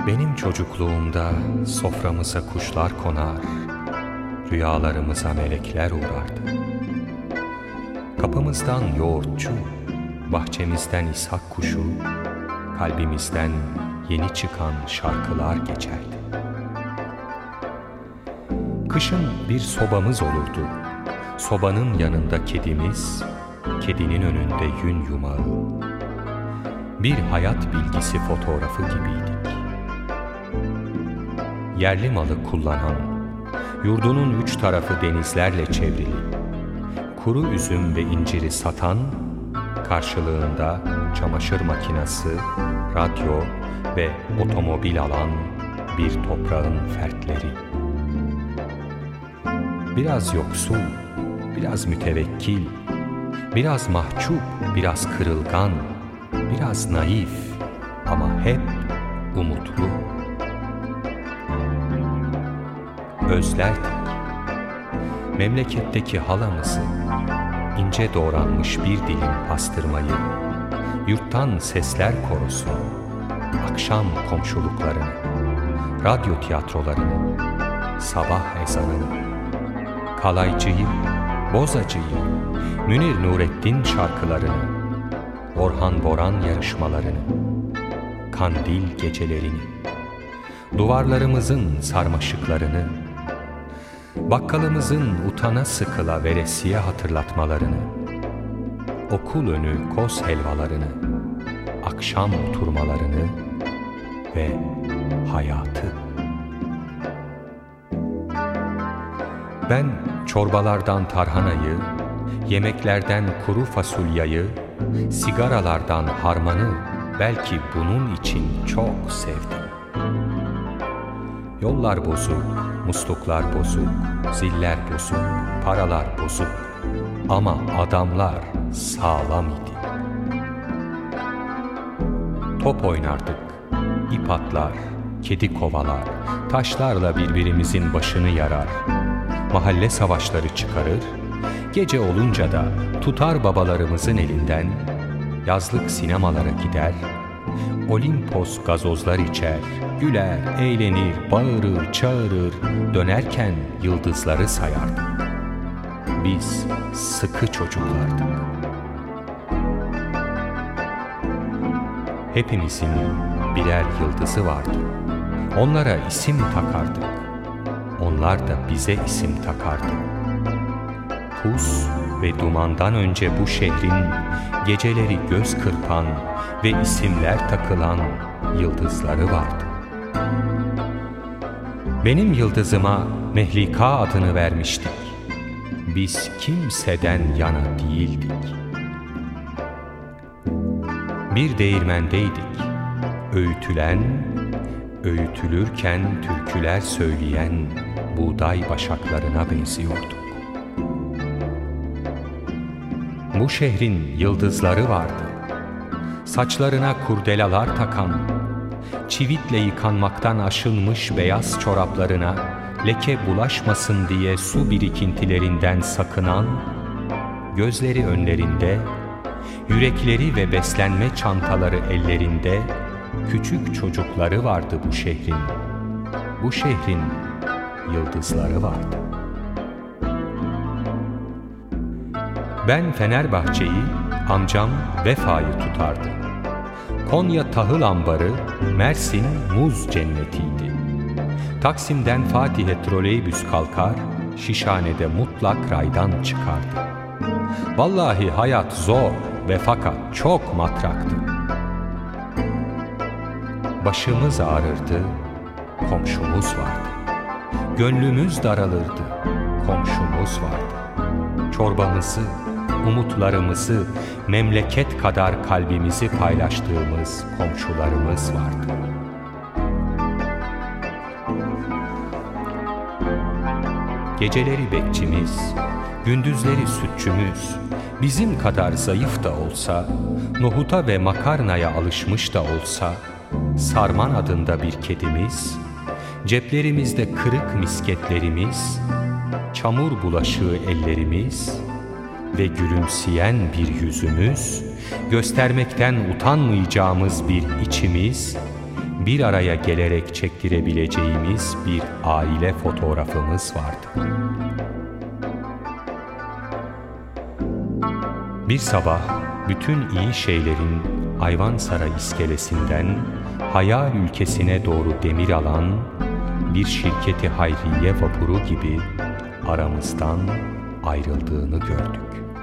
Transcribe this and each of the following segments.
Benim çocukluğumda soframıza kuşlar konar, rüyalarımıza melekler uğrardı. Kapımızdan yoğurtçu, bahçemizden ishak kuşu, kalbimizden yeni çıkan şarkılar geçerdi. Kışın bir sobamız olurdu, sobanın yanında kedimiz, kedinin önünde yün yumağı. Bir hayat bilgisi fotoğrafı gibiydik. Yerli malı kullanan, yurdunun 3 tarafı denizlerle çevrili, kuru üzüm ve inciri satan, karşılığında çamaşır makinesi, radyo ve otomobil alan bir toprağın fertleri. Biraz yoksul, biraz mütevekkil, biraz mahcup, biraz kırılgan, biraz naif ama hep umutlu. Özlerdik memleketteki halamızı, ince doğranmış bir dilim pastırmayı, yurttan sesler korosunu, akşam komşuluklarını, radyo tiyatrolarını, sabah ezanını, kalaycıyı, bozacıyı, Münir Nurettin şarkılarını, Orhan Boran yarışmalarını, kandil gecelerini, duvarlarımızın sarmaşıklarını, bakkalımızın utana sıkıla veresiye hatırlatmalarını, okul önü koz helvalarını, akşam oturmalarını ve hayatı. Ben çorbalardan tarhanayı, yemeklerden kuru fasulyayı, sigaralardan harmanı belki bunun için çok sevdim. Yollar bozuk, musluklar bozuk, ziller bozuk, paralar bozuk ama adamlar sağlam idi. Top oynardık, ip atlar, kedi kovalar, taşlarla birbirimizin başını yarar, mahalle savaşları çıkarır, gece olunca da tutar babalarımızın elinden, yazlık sinemalara gider, Olimpos gazozlar içer, güler, eğlenir, bağırır, çağırır, dönerken yıldızları sayardık. Biz sıkı çocuklardık. Hepimizin birer yıldızı vardı. Onlara isim takardık. Onlar da bize isim takardı. Pus ve dumandan önce bu şehrin geceleri göz kırpan ve isimler takılan yıldızları vardı. Benim yıldızıma Mehlika adını vermiştik. Biz kimseden yana değildik. Bir değirmendeydik. Öğütülen, öğütülürken türküler söyleyen buğday başaklarına benziyorduk. Bu şehrin yıldızları vardı. Saçlarına kurdelalar takan, çivitle yıkanmaktan aşınmış beyaz çoraplarına leke bulaşmasın diye su birikintilerinden sakınan, gözleri önlerinde, yürekleri ve beslenme çantaları ellerinde küçük çocukları vardı bu şehrin. Bu şehrin yıldızları vardı. Ben Fenerbahçe'yi, amcam Vefa'yı tutardı. Konya tahıl ambarı, Mersin muz cennetiydi. Taksim'den Fatih'e troleybüs kalkar, Şişhane'de mutlak raydan çıkardı. Vallahi hayat zor ve fakat çok matraktı. Başımız ağrırdı, komşumuz vardı. Gönlümüz daralırdı, komşumuz vardı. Çorbamızı, umutlarımızı, memleket kadar kalbimizi paylaştığımız komşularımız vardı. Geceleri bekçimiz, gündüzleri sütçümüz, bizim kadar zayıf da olsa, nohuta ve makarnaya alışmış da olsa, Sarman adında bir kedimiz, ceplerimizde kırık misketlerimiz, çamur bulaşığı ellerimiz ve gülümseyen bir yüzümüz, göstermekten utanmayacağımız bir içimiz, bir araya gelerek çektirebileceğimiz bir aile fotoğrafımız vardı. Bir sabah bütün iyi şeylerin Ayvansaray iskelesinden hayal ülkesine doğru demir alan bir şirketi hayriye vapuru gibi aramızdan ayrıldığını gördük.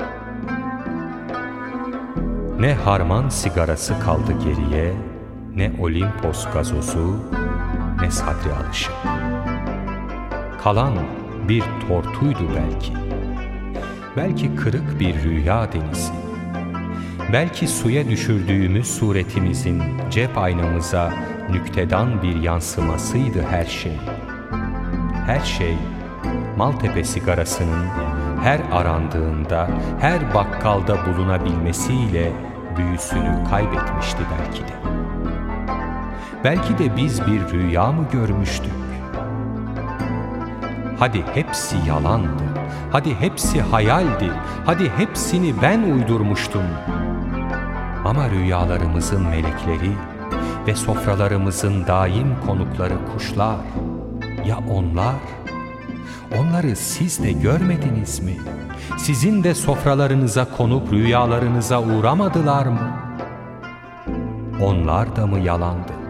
Ne harman sigarası kaldı geriye, ne Olimpos gazozu, ne Sadri Alışık. Kalan bir tortuydu belki. Belki kırık bir rüya denizi. Belki suya düşürdüğümüz suretimizin cep aynamıza nüktedan bir yansımasıydı her şey. Her şey, Maltepe sigarasının her arandığında, her bakkalda bulunabilmesiyle büyüsünü kaybetmişti belki de. Belki de biz bir rüya mı görmüştük? Hadi hepsi yalandı, hadi hepsi hayaldi, hadi hepsini ben uydurmuştum. Ama rüyalarımızın melekleri ve sofralarımızın daim konukları kuşlar, ya onlar? Onları siz de görmediniz mi? Sizin de sofralarınıza konup rüyalarınıza uğramadılar mı? Onlar da mı yalandı?